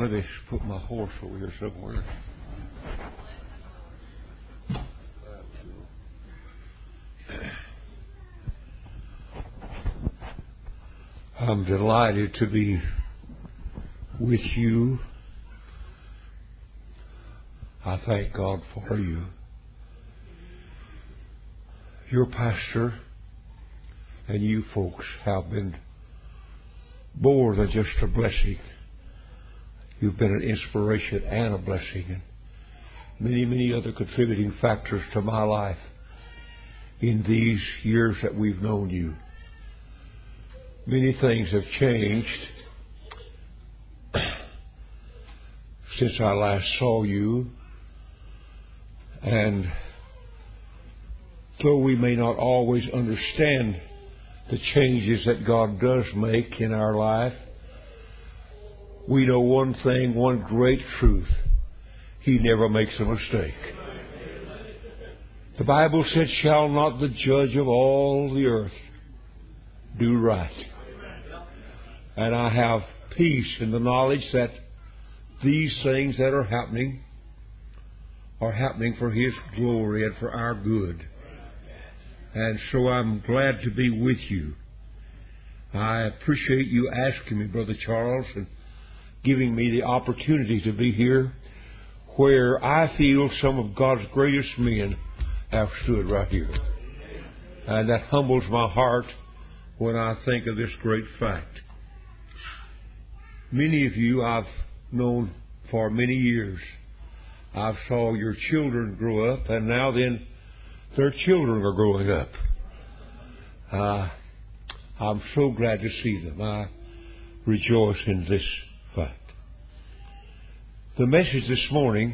Let me put my horse over here somewhere. I'm delighted to be with you. I thank God for you. Your pastor and you folks have been more than just a blessing. You've been an inspiration and a blessing, and many, many other contributing factors to my life in these years that we've known you. Many things have changed since I last saw you, and though we may not always understand the changes that God does make in our life, we know one thing, one great truth. He never makes a mistake. The Bible said, "Shall not the judge of all the earth do right?" And I have peace in the knowledge that these things that are happening for His glory and for our good. And so I'm glad to be with you. I appreciate you asking me, Brother Charles, and giving me the opportunity to be here where I feel some of God's greatest men have stood right here. And that humbles my heart when I think of this great fact. Many of you I've known for many years. I've saw your children grow up, and now then their children are growing up. I'm so glad to see them. I rejoice in this fact. The message this morning,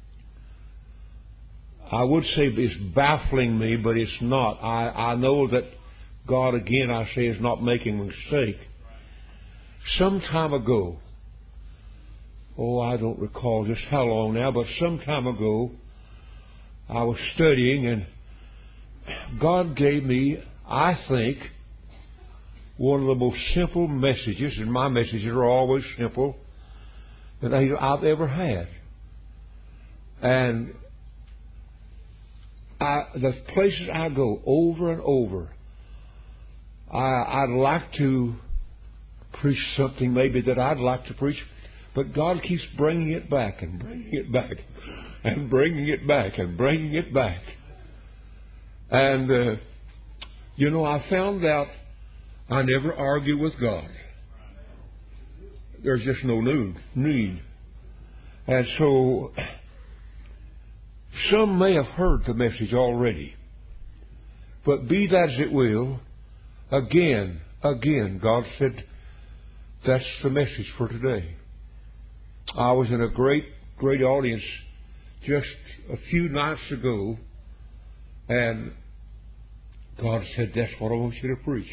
I would say is baffling me, but it's not. I know that God, again, I say, is not making a mistake. Some time ago, I don't recall just how long now, but some time ago, I was studying, and God gave me, I think, one of the most simple messages, and my messages are always simple, that I've ever had. And the places I go over and over, I'd like to preach something maybe that I'd like to preach, but God keeps bringing it back and bringing it back and bringing it back and bringing it back. And, I found out I never argue with God. There's just no need. And so, some may have heard the message already. But be that as it will, again, God said, that's the message for today. I was in a great audience just a few nights ago, and God said, that's what I want you to preach.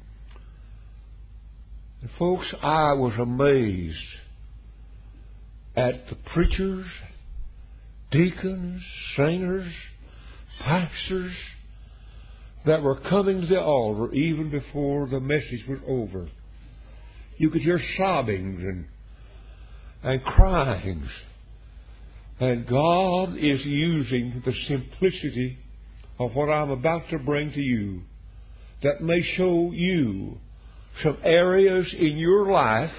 And folks, I was amazed at the preachers, deacons, singers, pastors that were coming to the altar even before the message was over. You could hear sobbings and cryings. And God is using the simplicity of what I'm about to bring to you that may show you some areas in your life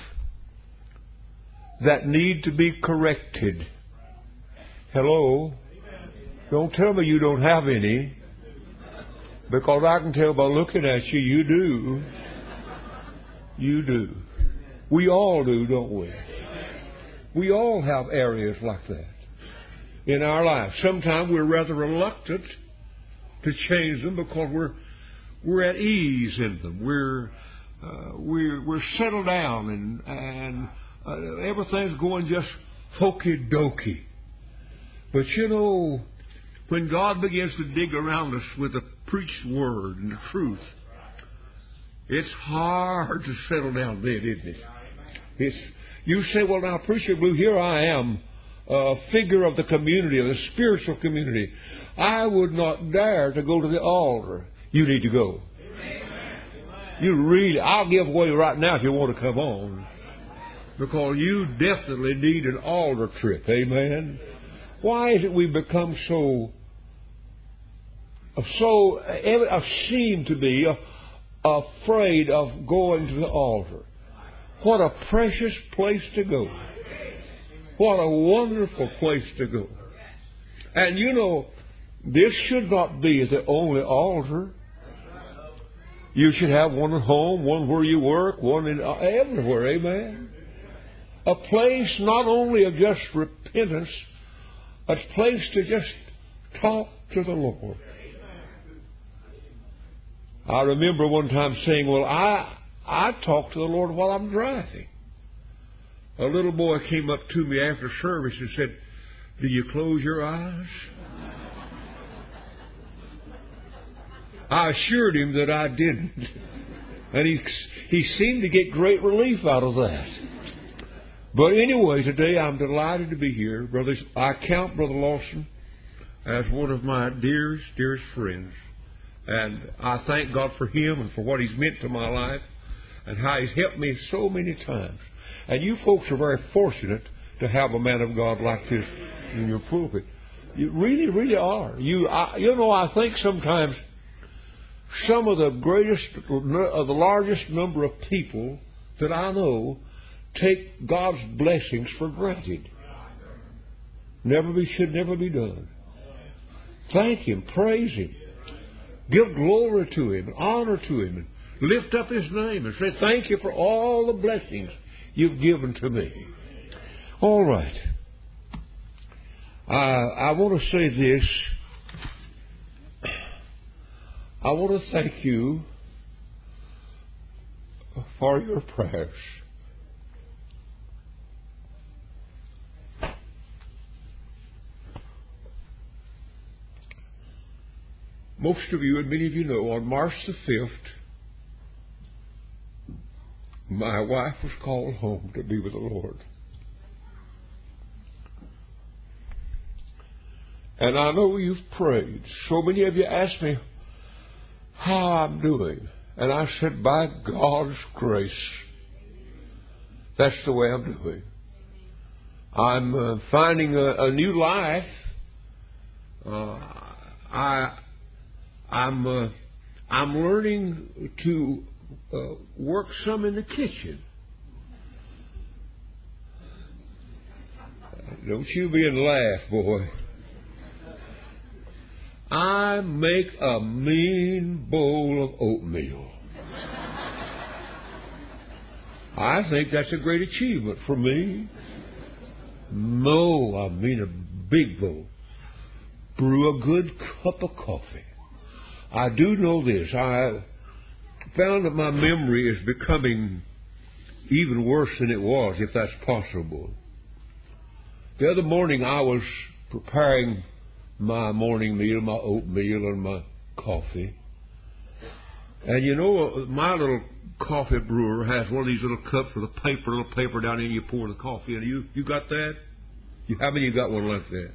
that need to be corrected. Hello? Don't tell me you don't have any, because I can tell by looking at you, you do. You do. We all do, don't we? We all have areas like that in our lives. Sometimes we're rather reluctant to change them because we're at ease in them. We're settled down and everything's going just hokey dokey. But when God begins to dig around us with the preached word and the truth, it's hard to settle down then, isn't it? You say, well, now, Preacher Blue, here I am, a figure of the community, of the spiritual community. I would not dare to go to the altar. You need to go. Amen. I'll give way right now if you want to come on. Because you definitely need an altar trip. Amen. Why is it we become so seem to be afraid of going to the altar? What a precious place to go. What a wonderful place to go. And you know, this should not be the only altar. You should have one at home, one where you work, one everywhere. Amen. A place not only of just repentance, a place to just talk to the Lord. I remember one time saying, well, I talk to the Lord while I'm driving. A little boy came up to me after service and said, do you close your eyes? I assured him that I didn't. And he seemed to get great relief out of that. But anyway, today I'm delighted to be here. Brothers, I count Brother Lawson as one of my dearest friends. And I thank God for him and for what he's meant to my life and how he's helped me so many times. And you folks are very fortunate to have a man of God like this in your pulpit. You really, really are. I think sometimes some of the largest number of people that I know take God's blessings for granted. Should never be done. Thank Him, praise Him, give glory to Him, honor to Him, and lift up His name and say, thank you for all the blessings you've given to me. All right. I want to say this. I want to thank you for your prayers. Most of you, and many of you know, on March the 5th, my wife was called home to be with the Lord. And I know you've prayed. So many of you asked me how I'm doing. And I said, by God's grace, that's the way I'm doing. I'm finding a new life. I'm learning to work some in the kitchen. Don't you be and laugh, boy. I make a mean bowl of oatmeal. I think that's a great achievement for me. No, I mean a big bowl. Brew a good cup of coffee. I do know this. I found that my memory is becoming even worse than it was, if that's possible. The other morning I was preparing my morning meal, my oatmeal and my coffee. And you know, my little coffee brewer has one of these little cups with a little paper down in it, you pour the coffee in. You got that? How many of you got one like that?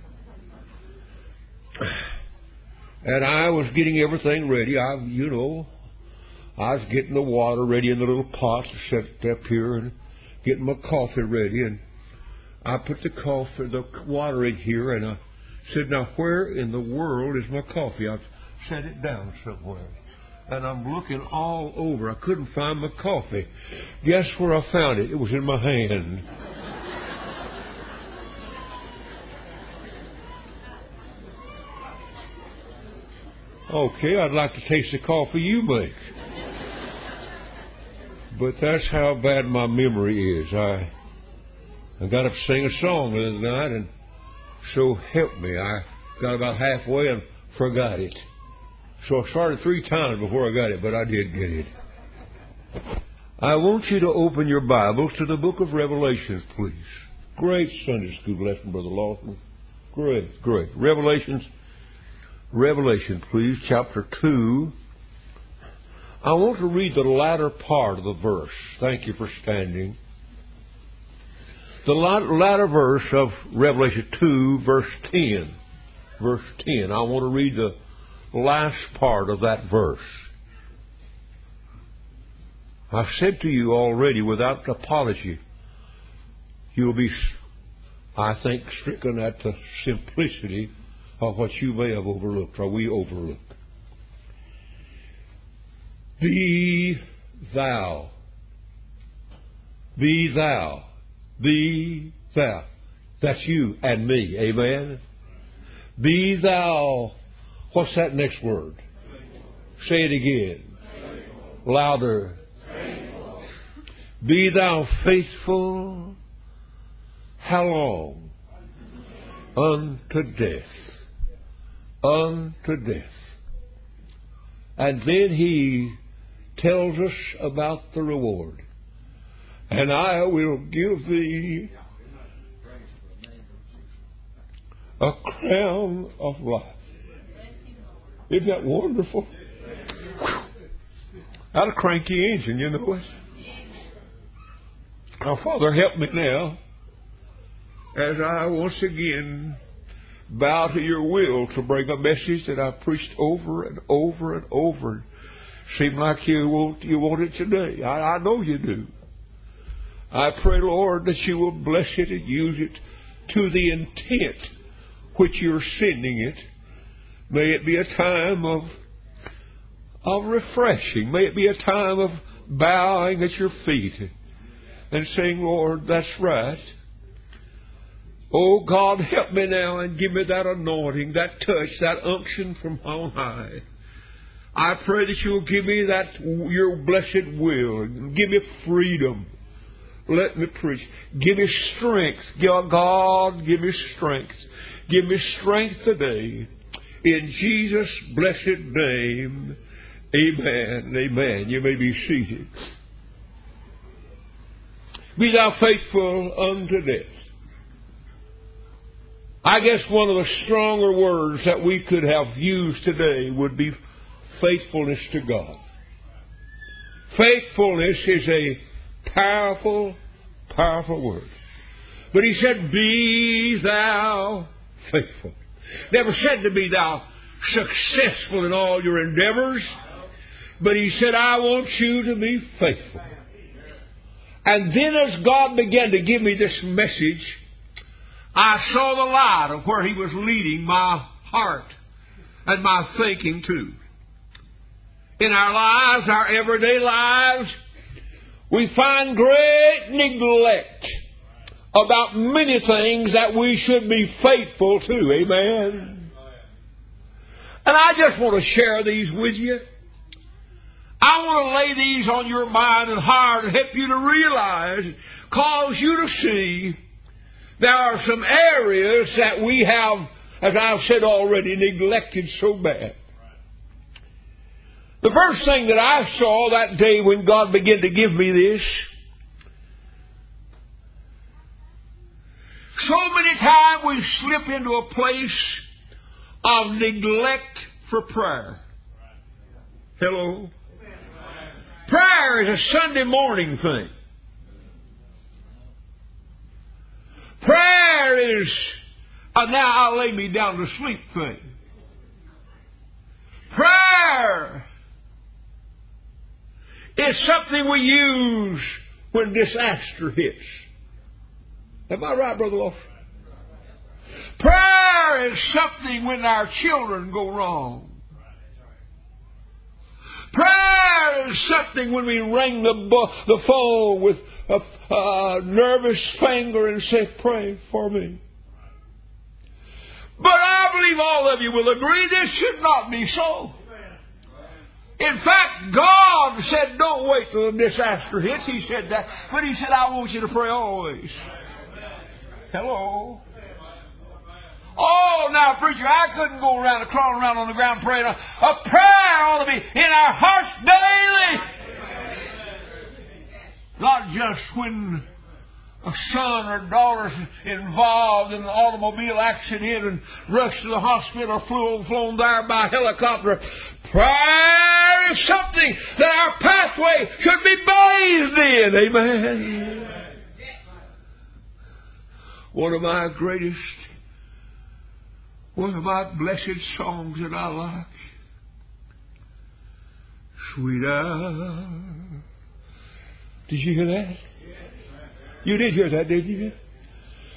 And I was getting everything ready. I was getting the water ready in the little pot to set up here and getting my coffee ready. And I put the water in here, and I said, now where in the world is my coffee? I've set it down somewhere. And I'm looking all over. I couldn't find my coffee. Guess where I found it? It was in my hand. Okay, I'd like to taste the coffee you make. But that's how bad my memory is. I got up to sing a song the other night, and so help me, I got about halfway and forgot it. So I started 3 times before I got it, but I did get it. I want you to open your Bibles to the book of Revelations, please. Great Sunday school lesson, Brother Lawson. Great. Revelation, please, chapter 2. I want to read the latter part of the verse. Thank you for standing. The latter verse of Revelation 2, verse 10. Verse 10. I want to read the last part of that verse. I've said to you already without apology you'll be, I think, stricken at the simplicity of what you may have overlooked, or we overlook. Be thou. Be thou. Be thou. That's you and me. Amen? Be thou. What's that next word? Say it again. Louder. Be thou faithful. How long? Unto death. Unto death. And then he tells us about the reward. And I will give thee a crown of life. Isn't that wonderful? Not a cranky engine, you know it. Now, Father, help me now as I once again bow to your will to bring a message that I've preached over and over and over. Seems like you want it today. I know you do. I pray, Lord, that you will bless it and use it to the intent which you're sending it. May it be a time of refreshing. May it be a time of bowing at your feet and saying, Lord, that's right. Oh, God, help me now and give me that anointing, that touch, that unction from on high. I pray that you'll give me that, your blessed will. Give me freedom. Let me preach. Give me strength. God, give me strength. Give me strength today. In Jesus' blessed name, amen. Amen. You may be seated. Be thou faithful unto death. I guess one of the stronger words that we could have used today would be faithfulness to God. Faithfulness is a powerful, powerful word. But he said, be thou faithful. Never said to be thou successful in all your endeavors. But he said, I want you to be faithful. And then as God began to give me this message, I saw the light of where he was leading my heart and my thinking too. In our lives, our everyday lives, we find great neglect about many things that we should be faithful to. Amen. And I just want to share these with you. I want to lay these on your mind and heart and help you to realize, cause you to see there are some areas that we have, as I've said already, neglected so bad. The first thing that I saw that day when God began to give me this, so many times we slip into a place of neglect for prayer. Hello? Prayer is a Sunday morning thing. Prayer is a now I'll lay me down to sleep thing. Prayer is something we use when disaster hits. Am I right, Brother Lawson? Prayer is something when our children go wrong. Prayer is something when we ring the phone with a nervous finger and say, pray for me. But I believe all of you will agree this should not be so. In fact, God said, don't wait till the disaster hits. He said that. But He said, I want you to pray always. Hello? Oh, now, preacher, I couldn't go around and crawl around on the ground praying. A prayer ought to be in our hearts daily. Not just when a son or daughter's involved in an automobile accident and rushed to the hospital or flown there by helicopter. Prayer is something that our pathway should be bathed in. Amen. One of my blessed songs that I like. Sweet hour. Did you hear that? You did hear that, didn't you?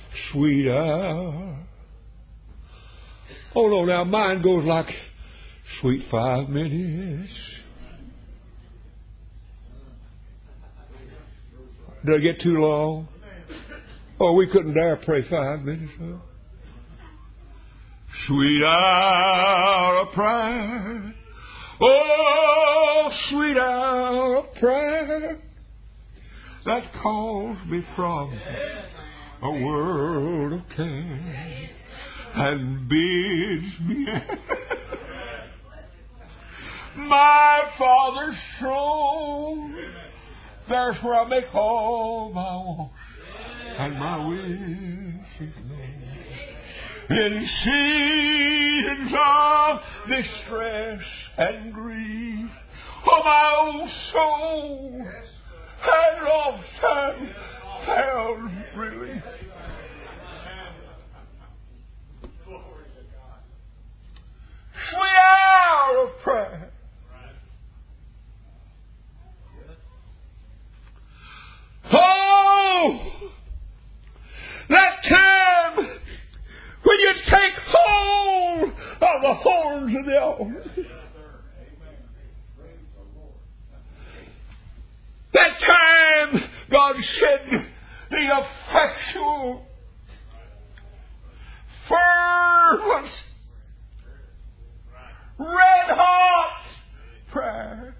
Sweet hour. Oh no, now mine goes like sweet 5 minutes. Did I get too long? Oh, we couldn't dare pray 5 minutes. Huh? Sweet hour of prayer. Oh, sweet hour of prayer that calls me from a world of care and bids me my Father's throne. There's where I make all my wants and my wishes known. In seasons of distress and grief, oh, my old soul has often found relief. Sweet hour of prayer. Oh, that time when you take hold of the horns of the altar. That time God said the effectual, fervent, red-hot prayer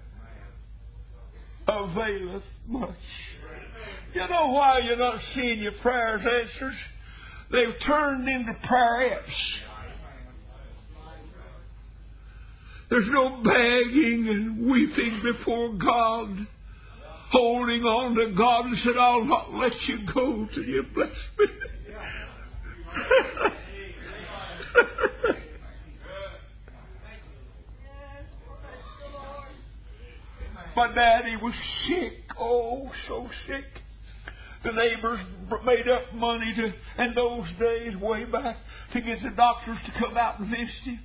availeth much. You know why you're not seeing your prayers answered? They've turned into prayerettes. There's no begging and weeping before God, holding on to God and said, I'll not let you go till you bless me. My daddy was sick, oh, so sick. The neighbors made up money in those days, way back, to get the doctors to come out and visit him.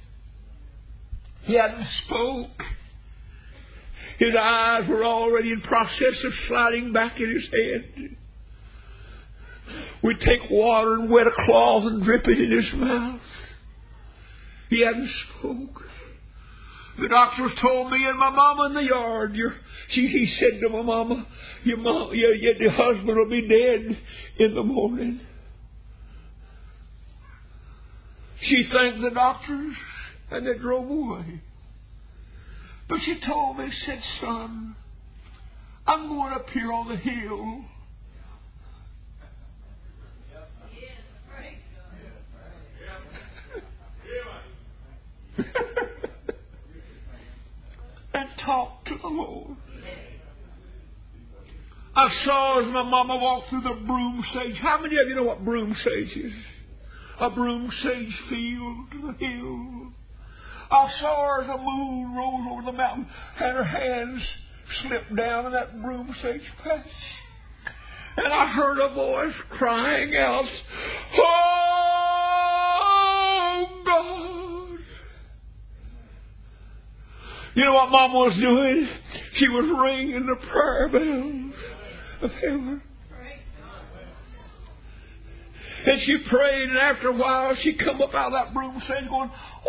He hadn't spoke. His eyes were already in process of sliding back in his head. We'd take water and wet a cloth and drip it in his mouth. He hadn't spoke. The doctors told me and my mama in the yard, he said to my mama, your husband will be dead in the morning. She thanked the doctors and they drove away. But she told me, said, son, I'm going up here on the hill. And talk to the Lord. I saw as my mama walked through the broom sage. How many of you know what broom sage is? A broom sage field, the hill. I saw her as the moon rose over the mountain and her hands slipped down in that broom sage patch. And I heard a voice crying out, oh God. You know what Mama was doing? She was ringing the prayer bells of heaven. And she prayed, and after a while she come up out of that broom sage going, woo!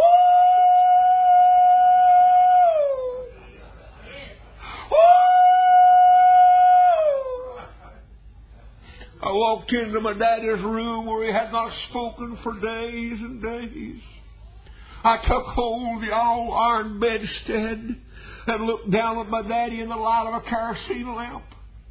Woo! I walked into my daddy's room where he had not spoken for days and days. I took hold of the all-iron bedstead and looked down at my daddy in the light of a kerosene lamp.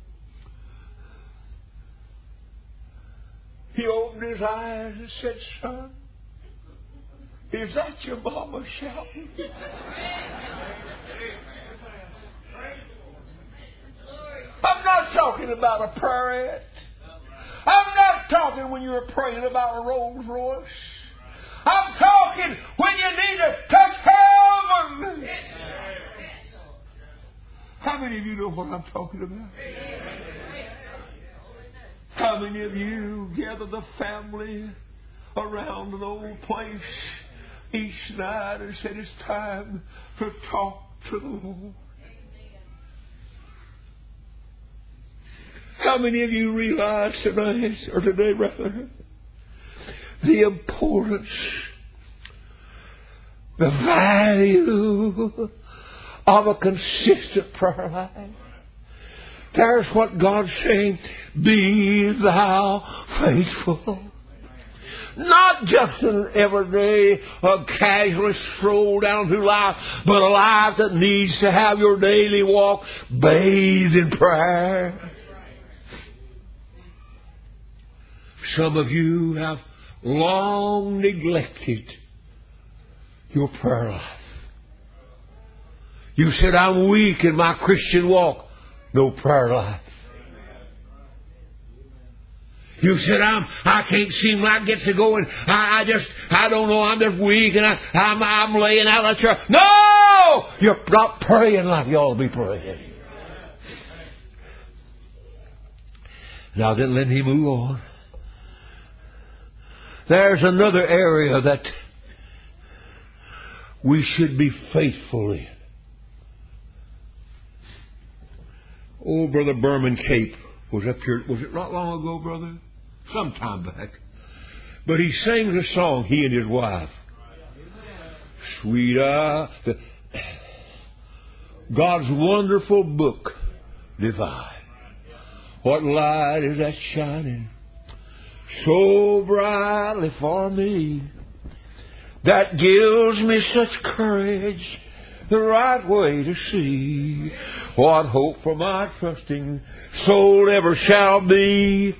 He opened his eyes and said, son, is that your mama shouting? I'm not talking about a prayerette. I'm not talking when you're praying about a Rolls Royce. I'm talking when you need to touch heaven. How many of you know what I'm talking about? How many of you gather the family around an old place each night and said it's time to talk to the Lord? How many of you realize tonight, or today rather, the importance, the value of a consistent prayer life? There's what God's saying, be thou faithful. Not just an everyday, casual stroll down through life, but a life that needs to have your daily walk bathed in prayer. Some of you have long neglected your prayer life. You said, I'm weak in my Christian walk. No prayer life. You said, I can't seem like get to go, and I don't know, I'm just weak, and I'm laying out at church. No! You're not praying like you ought to be praying. Now then, let me move on. There's another area that we should be faithful in. Oh, Brother Berman Cape was up here. Was it not long ago, brother? Some time back. But he sings a song, he and his wife. Sweet God's wonderful book, divine. What light is that shining so brightly for me, that gives me such courage, the right way to see what hope for my trusting soul ever shall be.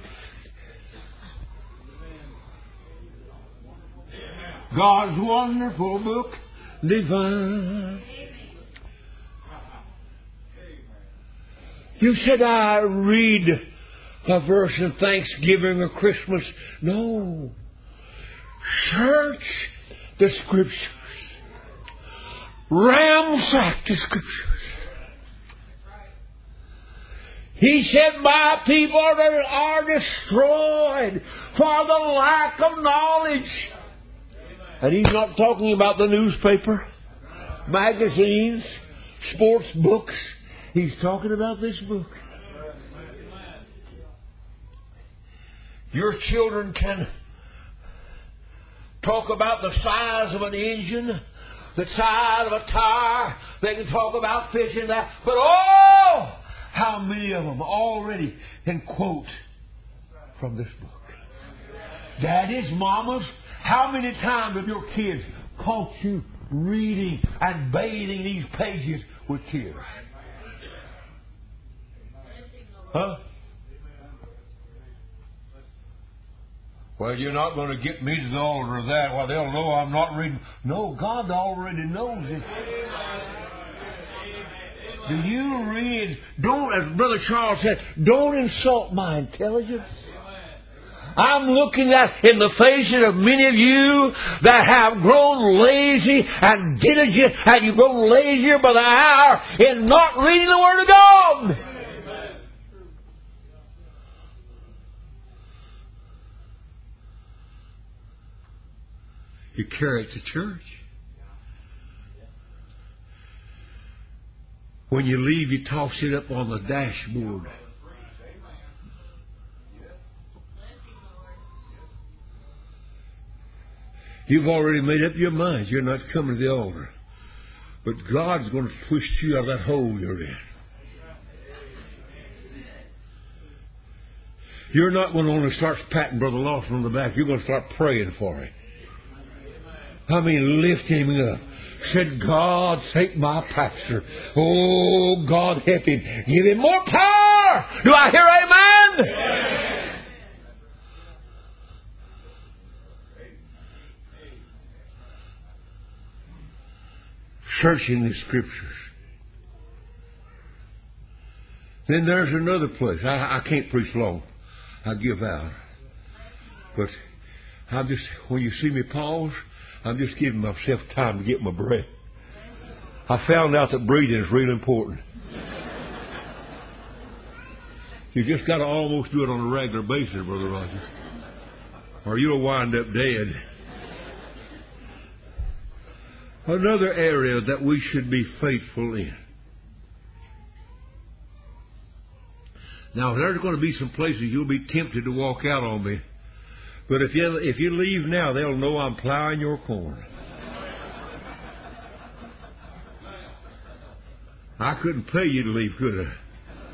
God's wonderful book divine. You said, I read a verse in Thanksgiving or Christmas. No. Search the Scriptures. Ransack the Scriptures. He said, my people are destroyed for the lack of knowledge. And he's not talking about the newspaper, magazines, sports books. He's talking about this book. Your children can talk about the size of an engine, the size of a tire. They can talk about fishing that. But oh, how many of them already can quote from this book? Daddies, mamas, how many times have your kids caught you reading and bathing these pages with tears? Huh? Well, you're not going to get me to the altar of that. Well, they'll know I'm not reading. No, God already knows it. Do you read? Don't, as Brother Charles said, don't insult my intelligence. I'm looking at in the faces of many of you that have grown lazy and diligent, and you've grown lazier by the hour in not reading the Word of God. You carry it to church. When you leave, you toss it up on the dashboard. You've already made up your mind. You're not coming to the altar. But God's going to twist you out of that hole you're in. You're not going to only start patting Brother Lawson on the back. You're going to start praying for him. I mean, lift him up. Said, God, take my pastor. Oh, God, help him. Give him more power. Do I hear amen? Amen. Searching the Scriptures. Then there's another place. I can't preach long. I give out. But I'm just, when you see me pause, I'm just giving myself time to get my breath. I found out that breathing is really important. You just got to almost do it on a regular basis, Brother Roger, or you'll wind up dead. Another area that we should be faithful in. Now, there's going to be some places you'll be tempted to walk out on me. But if you leave now, they'll know I'm plowing your corn. I couldn't pay you to leave, could I?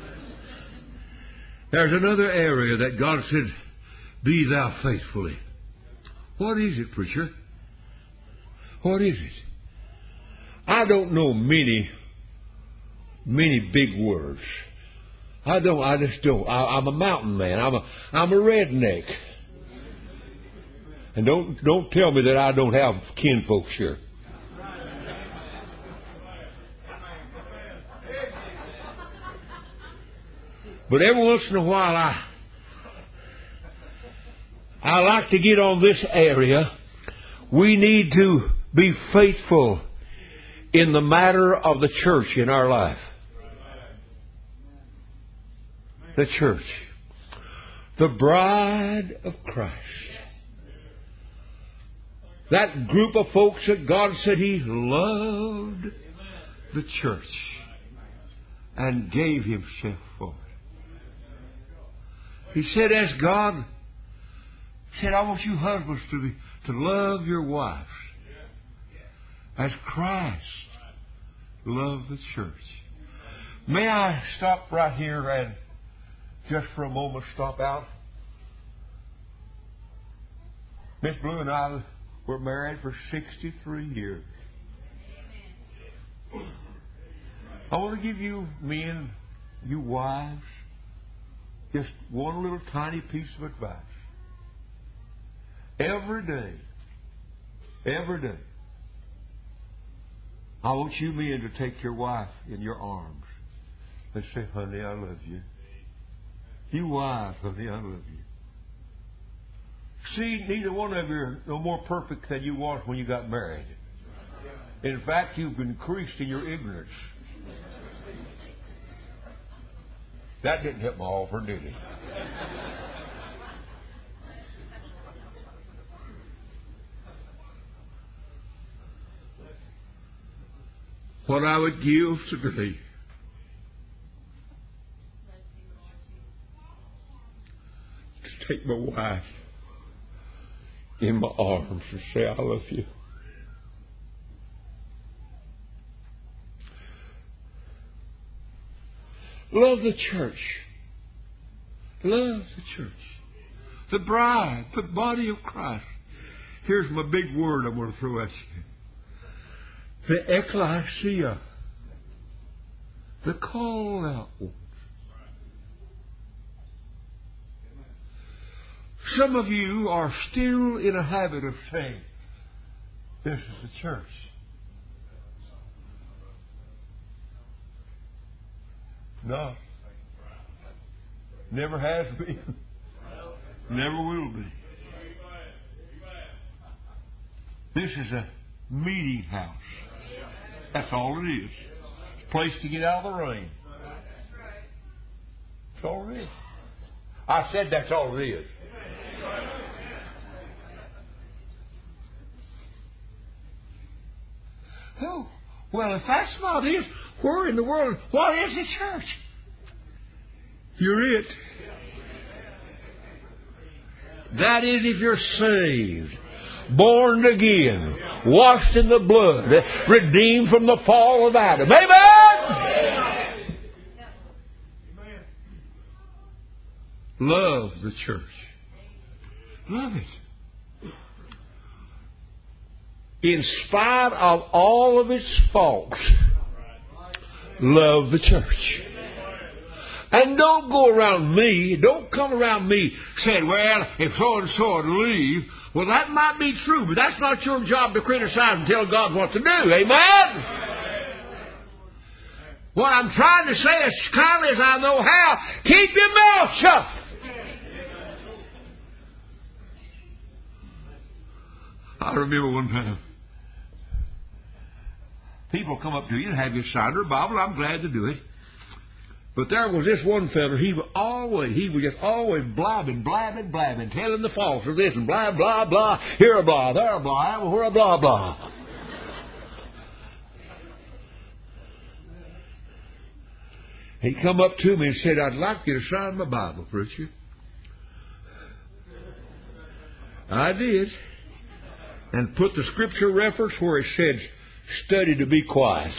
There's another area that God said, be thou faithfully. What is it, preacher? What is it? I don't know many big words. I just don't. I'm a mountain man. I'm a redneck. And don't tell me that I don't have kinfolks here. But every once in a while I like to get on this area. We need to be faithful in the matter of the church in our life. The church. The bride of Christ. That group of folks that God said He loved the church and gave Himself for it. He said, as God said, I want you husbands to love your wives as Christ loved the church. May I stop right here and just for a moment stop out? Miss Blue and I were married for 63 years. I want to give you men, you wives, just one little tiny piece of advice. Every day, I want you men to take your wife in your arms and say, honey, I love you. You wives, honey, I love you. See, neither one of you are no more perfect than you was when you got married. In fact, you've increased in your ignorance. That didn't hit my offer, did it? What I would give today to take my wife in my arms and say, I love you. Love the church. Love the church. The bride, the body of Christ. Here's my big word I'm going to throw at you. The ecclesia. The called out ones. Some of you are still in a habit of saying, this is the church. No. Never has been. Never will be. This is a meeting house. That's all it is. It's a place to get out of the rain. That's all it is. I said that's all it is. Oh, well, if that's not it, where in the world, what is the church? You're it. That is if you're saved, born again, washed in the blood, redeemed from the fall of Adam. Amen! Love the church. Love it. In spite of all of its faults, love the church. And don't go around me, don't come around me saying, well, if so-and-so would leave. Well, that might be true, but that's not your job to criticize and tell God what to do. Amen? What I'm trying to say as kindly as I know how, keep your mouth shut. I remember one time, people come up to you and have you sign their Bible. I'm glad to do it. But there was this one fellow, he was just always blabbing, telling the false of this and blah, blah, blah, here a blah, there a blah, everywhere a blah, blah. He come up to me and said, I'd like you to sign my Bible, preacher. I did. And put the scripture reference where it said, study to be quiet.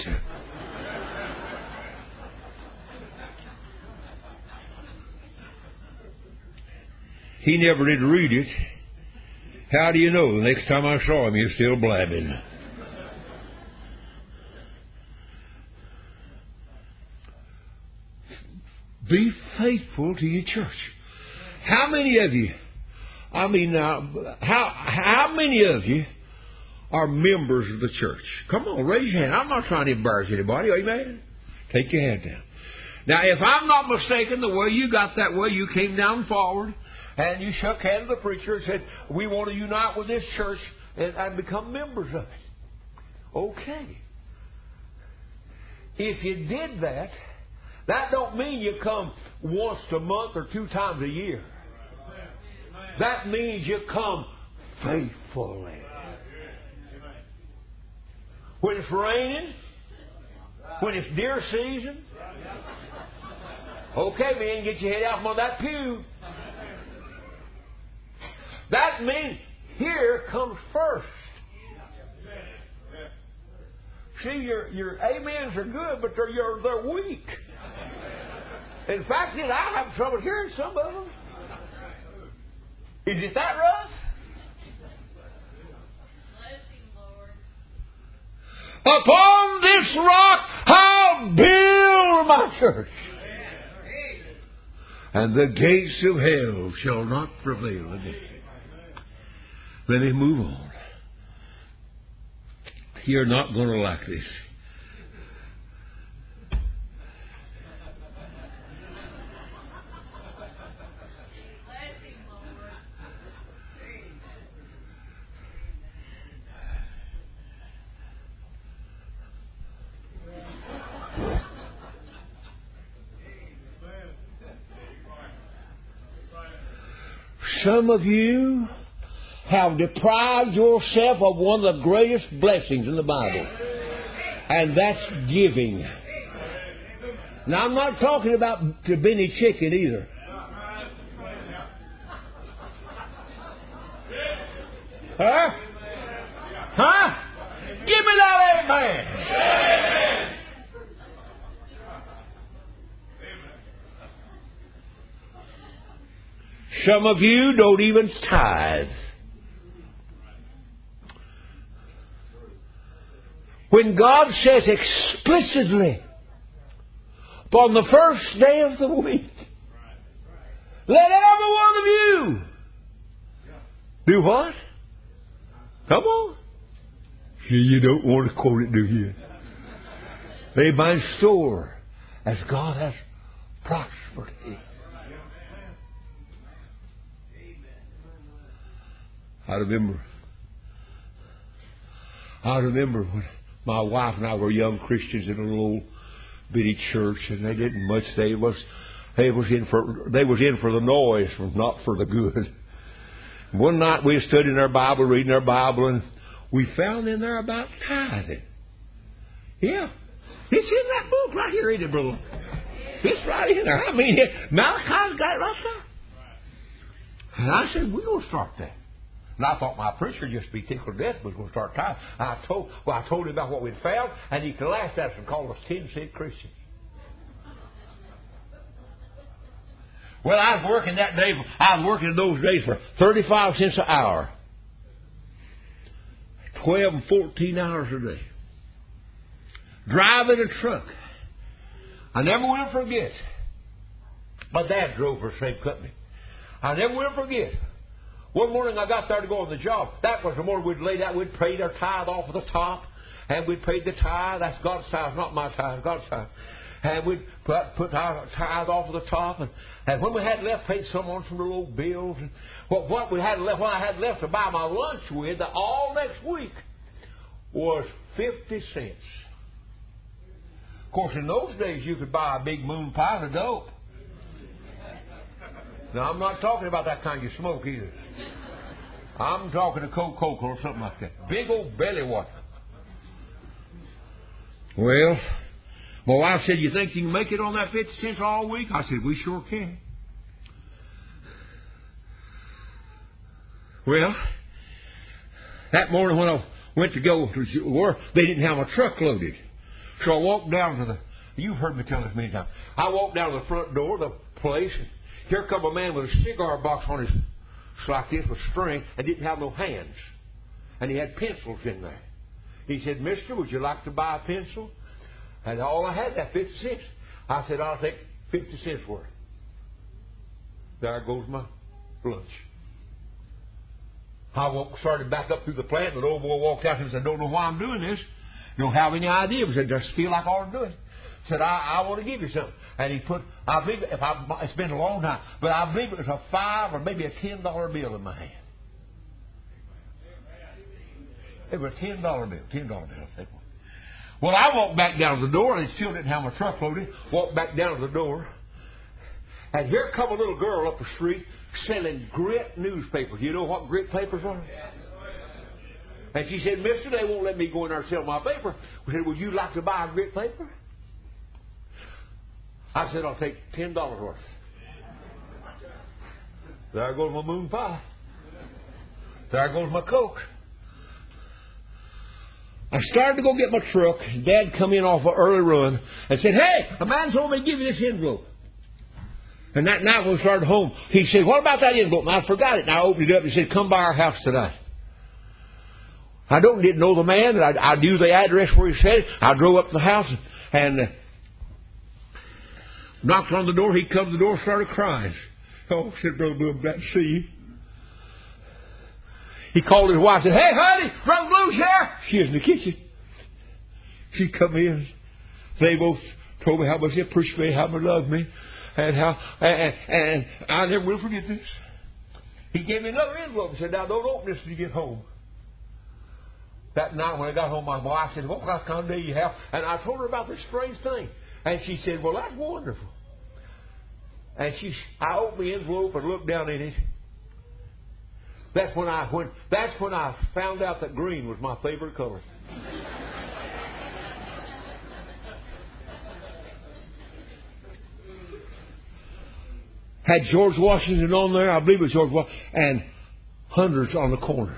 He never did read it. How do you know? The next time I saw him, he was still blabbing. Be faithful to your church. How many of you, how many of you are members of the church? Come on, raise your hand. I'm not trying to embarrass anybody. Amen? Take your hand down. Now, if I'm not mistaken, the way you got that way, you came down forward and you shook hands with the preacher and said, we want to unite with this church and become members of it. Okay. If you did that, that don't mean you come once a month or 2 times a year. That means you come faithfully. When it's raining, when it's deer season, okay, man, get your head out from on that pew. That means here comes first. See, your amens are good, but they're weak. In fact, I have trouble hearing some of them. Is it that rough? Upon this rock I'll build my church, and the gates of hell shall not prevail against it. Let me move on. You're not going to like this. Some of you have deprived yourself of one of the greatest blessings in the Bible, and that's giving. Now, I'm not talking about to Benny Chicken either. Huh? Huh? Give me that amen. Some of you don't even tithe. When God says explicitly, upon the first day of the week, let every one of you do what? Come on. You don't want to quote it, do you? Lay by store as God has prospered thee. I remember when my wife and I were young Christians in a little old bitty church, and they didn't much. They was in for the noise, not for the good. One night we stood in our Bible, reading our Bible, and we found in there about tithing. Yeah, it's in that book right here. Read it, brother. It's right in there. I mean, Malachi's got it right there. And I said, we're going to start that. And I thought my preacher just be tickled to death was going to start tithing. I told him about what we'd found, and he laughed at us and called us 10-cent Christians. Well, I was working that day. I was working those days for 35 cents an hour, 12 and 14 hours a day, driving a truck. I never will forget. My dad drove for the same company. I never will forget. One morning I got there to go on the job. That was the morning we'd laid out. We'd paid our tithe off of the top. And we'd paid the tithe. That's God's tithe, not my tithe, God's tithe. And we'd put our tithe off of the top. And when we had left, paid some on some little old bills. And what we had left, what I had left to buy my lunch with all next week was 50 cents. Of course, in those days, you could buy a big moon pie of dope. Now, I'm not talking about that kind you smoke either. I'm talking to Coca-Cola or something like that. Big old belly water. Well, My wife said, you think you can make it on that 50 cents all week? I said, we sure can. Well, that morning when I went to go to work, they didn't have my truck loaded. So I walked down to you've heard me tell this many times. I walked down to the front door of the place, and here come a man with a cigar box on his, like this, with string, and didn't have no hands. And he had pencils in there. He said, Mister, would you like to buy a pencil? And all I had, that 50 cents. I said, I'll take 50 cents worth. There goes my lunch. I started back up through the plant, and the old boy walked out and said, I don't know why I'm doing this. Don't have any idea. He said, just feel like I ought to do it. Said, I want to give you something. And he put, I believe, it's been a long time, but I believe it was a $5 or maybe a $10 bill in my hand. It was a $10 bill, I think. Well, I walked back down to the door, and they still didn't have my truck loaded. Walked back down to the door, and here come a little girl up the street selling grit newspapers. You know what grit papers are? And she said, Mister, they won't let me go in there and sell my paper. We said, would you like to buy a grit paper? I said, I'll take $10 worth. There goes my moon pie. There goes my Coke. I started to go get my truck. Dad come in off an early run and said, hey, a man told me to give you this envelope. And that night when we started home, he said, what about that envelope? And I forgot it. And I opened it up and he said, come by our house tonight. I didn't know the man. I knew the address where he said it. I drove up to the house and knocked on the door. He come to the door and started crying. Oh, said Brother Bloom, glad to see you. He called his wife and said, hey, honey, Brother Blue's here. She was in the kitchen. She come in. They both told me how much they appreciate me, how much they love me, and and I never will forget this. He gave me another envelope and said, now don't open this till you get home. That night when I got home, my wife said, what kind of day you have? And I told her about this strange thing. And she said, well, that's wonderful. And I opened the envelope and looked down in it. That's when I found out that green was my favorite color. Had George Washington on there, I believe it was George Washington, and hundreds on the corner.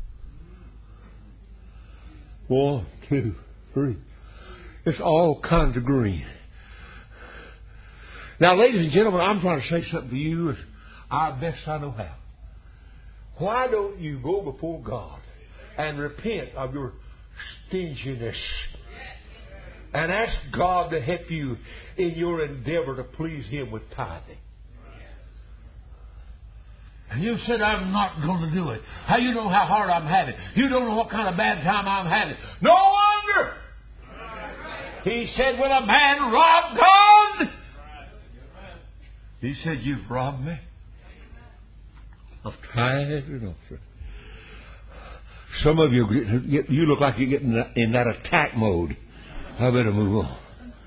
1, 2, 3. It's all kinds of green. Now, ladies and gentlemen, I'm trying to say something to you as best I know how. Why don't you go before God and repent of your stinginess and ask God to help you in your endeavor to please Him with tithing? And you said, I'm not going to do it. How you know how hard I'm having? You don't know what kind of bad time I'm having. No wonder! He said, when a man robbed God, He said, you've robbed me of tithe and offering. Some of you look like you're getting in that attack mode. I better move on.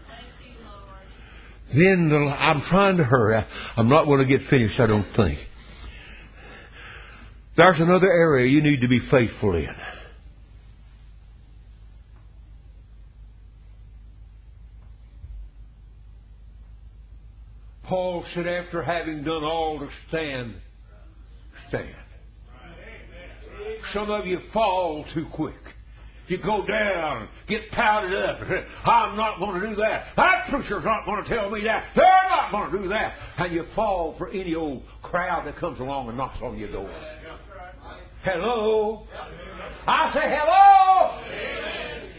Then I'm trying to hurry. I'm not going to get finished, I don't think. There's another area you need to be faithful in. Paul said, after having done all to stand. Some of you fall too quick. You go down, get powdered up. I'm not going to do that. That preacher's not going to tell me that. They're not going to do that. And you fall for any old crowd that comes along and knocks on your door. Hello? I say hello!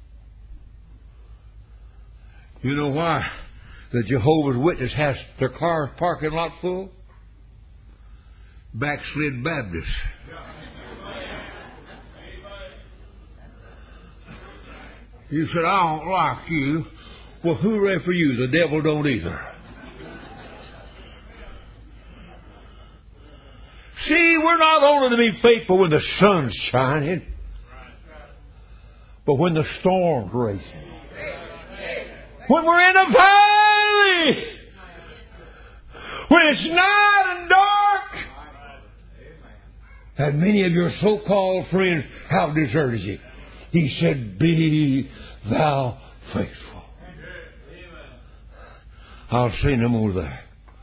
You know why the Jehovah's Witness has their car parking lot full? Backslid Baptists. You said, I don't like you. Well, hooray for you. The devil don't either. See, we're not only to be faithful when the sun's shining, but when the storm's raging. When we're in a valley. When it's night and dark. And many of your so-called friends have deserted you. He said, be thou faithful. I'll say no more there.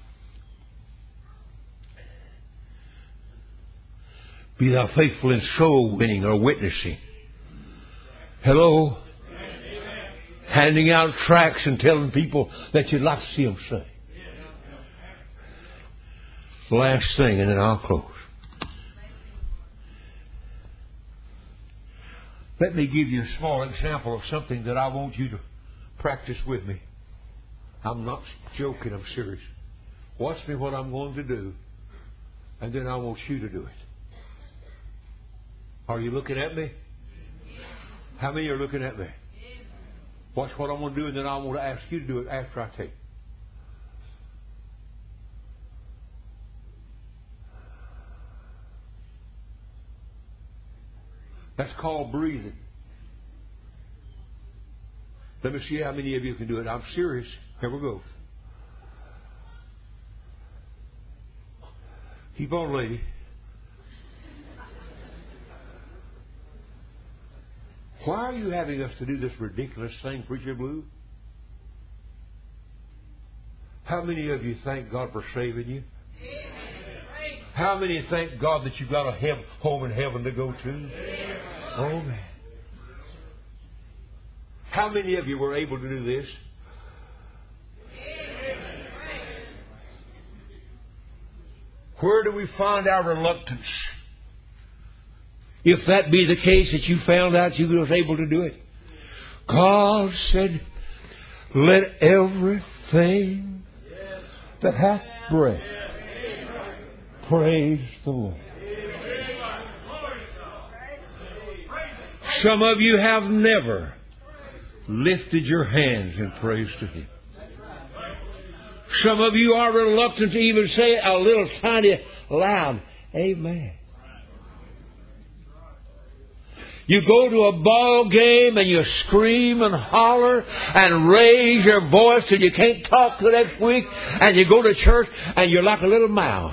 Be thou faithful in soul winning or witnessing. Hello? Handing out tracts and telling people that you'd like to see them saved. Last thing, and then I'll close. Let me give you a small example of something that I want you to practice with me. I'm not joking, I'm serious. Watch me what I'm going to do, and then I want you to do it. Are you looking at me? How many are looking at me? Watch what I'm going to do, and then I want to ask you to do it after I tell you. That's called breathing. Let me see how many of you can do it. I'm serious. Here we go. Keep on, lady. Why are you having us to do this ridiculous thing, Preacher Blue? How many of you thank God for saving you? How many thank God that you've got a home in heaven to go to? Oh, man. How many of you were able to do this? Where do we find our reluctance? If that be the case that you found out you was able to do it. God said, let everything that hath breath praise the Lord. Some of you have never lifted your hands in praise to Him. Some of you are reluctant to even say a little tiny loud Amen. You go to a ball game and you scream and holler and raise your voice till you can't talk the next week, and you go to church and you're like a little mouse.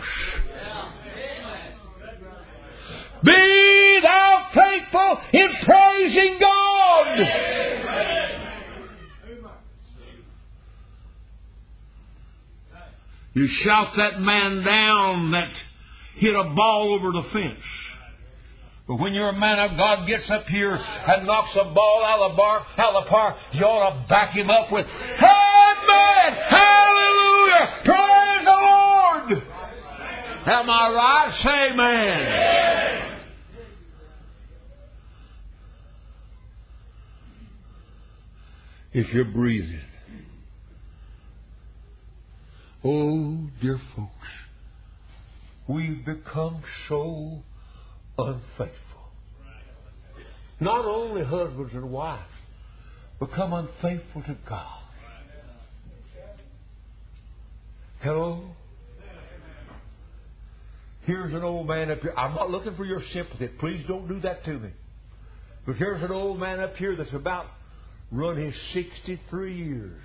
Be thou faithful in praising God. You shout that man down that hit a ball over the fence. But when you're a man of God gets up here and knocks a ball out of the park, you ought to back him up with, Amen! Hallelujah! Praise the Lord! Am I right? Say amen. If you're breathing. Oh, dear folks, we've become so unfaithful. Not only husbands and wives become unfaithful to God. Hello? Here's an old man up here. I'm not looking for your sympathy. Please don't do that to me. But here's an old man up here that's about run his 63 years.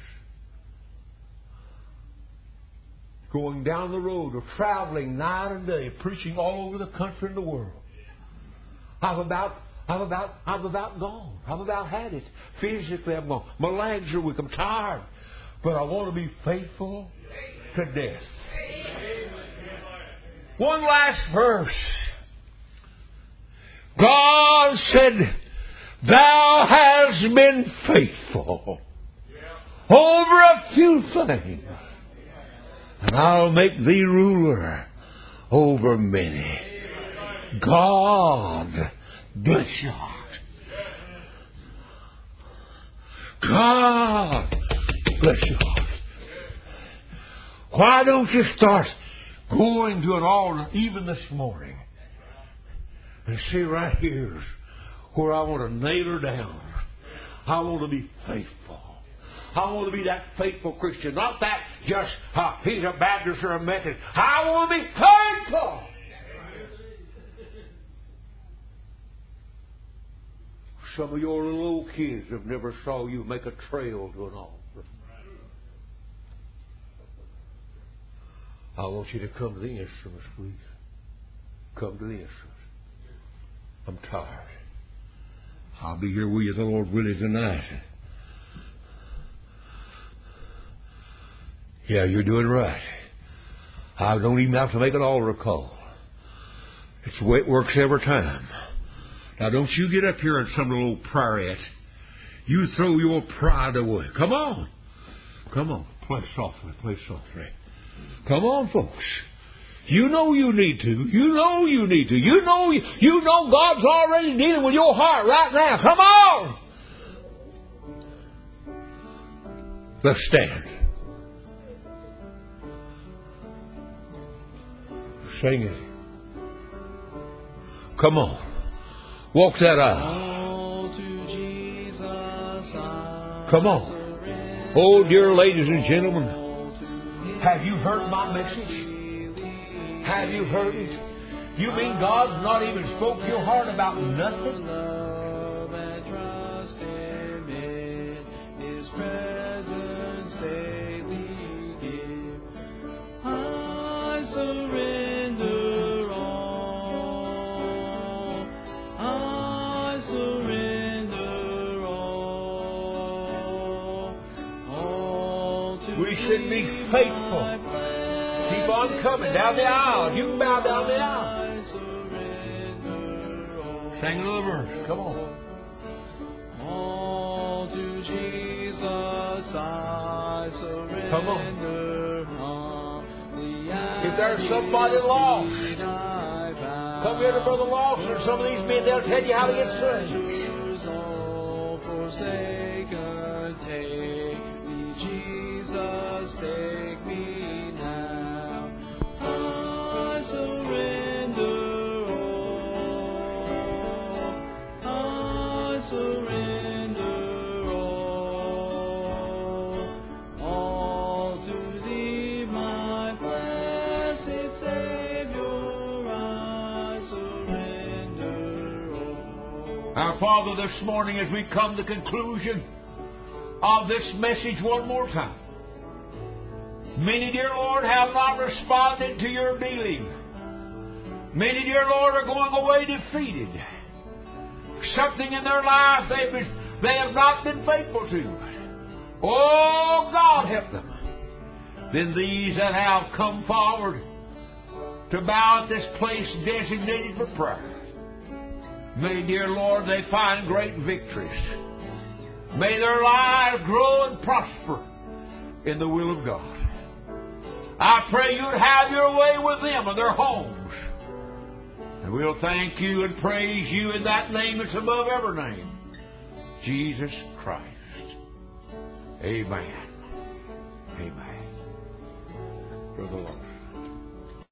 Going down the road or traveling night and day, preaching all over the country and the world. I'm about gone. I've about had it. Physically, I'm gone. My legs are weak. I'm tired. But I want to be faithful to death. One last verse. God said, Thou hast been faithful over a few things, and I'll make thee ruler over many. God bless your heart. God bless your heart. Why don't you start going to an altar even this morning and see right here's where I want to nail her down. I want to be faithful. I want to be that faithful Christian. Not that just, he's a Baptist or a Methodist. I want to be faithful. Some of your little old kids have never saw you make a trail to an altar. I want you to come to the instruments, please. Come to the instruments. I'm tired. I'll be here with you, the Lord willing, tonight. Yeah, you're doing right. I don't even have to make an altar call. It's the way it works every time. Now, don't you get up here in some little prayerette. You throw your pride away. Come on. Come on. Play softly. Play softly. Come on, folks. You know you need to. You know you need to. You know God's already dealing with your heart right now. Come on. Let's stand. Sing it. Come on. Walk that aisle. Come on. Oh, dear ladies and gentlemen, have you heard my message? Have you heard it? You mean God's not even spoke to your heart about nothing? We should be faithful. Keep on coming down the aisle. You can bow down the aisle. Sing a little verse. Come on. All to Jesus I surrender. Come on. If there's somebody lost, come here to Brother Lawson or some of these men. They'll tell you how to get saved. Take me now. I surrender all. I surrender all to Thee, my blessed Savior. I surrender all. Our Father, this morning as we come to the conclusion of this message one more time, many, dear Lord, have not responded to your dealing. Many, dear Lord, are going away defeated. Something in their life they have not been faithful to. Oh, God, help them. Then these that have come forward to bow at this place designated for prayer, may, dear Lord, they find great victories. May their lives grow and prosper in the will of God. I pray you'd have your way with them and their homes. And we'll thank you and praise you in that name that's above every name, Jesus Christ. Amen. Amen. Brother Lord.